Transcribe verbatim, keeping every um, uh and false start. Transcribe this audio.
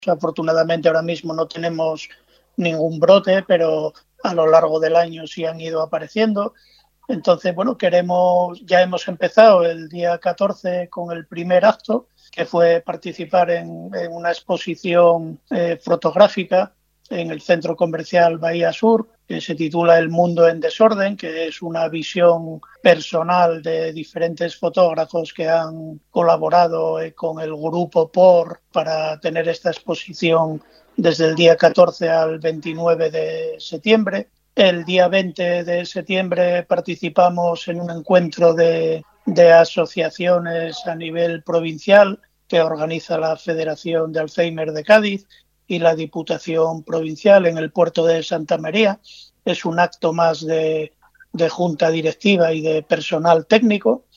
Afortunadamente ahora mismo no tenemos ningún brote, pero a lo largo del año sí han ido apareciendo. Entonces, bueno, queremos, ya hemos empezado el día catorce con el primer acto, que fue participar en, en una exposición eh, fotográfica en el centro comercial Bahía Sur, que se titula El mundo en desorden, que es una visión personal de diferentes fotógrafos que han colaborado eh, con el grupo P O R para tener esta exposición desde el día catorce al veintinueve de septiembre. El día veinte de septiembre participamos en un encuentro de, de asociaciones a nivel provincial que organiza la Federación de Alzheimer de Cádiz y la Diputación Provincial en el puerto de Santa María. Es un acto más de, de junta directiva y de personal técnico.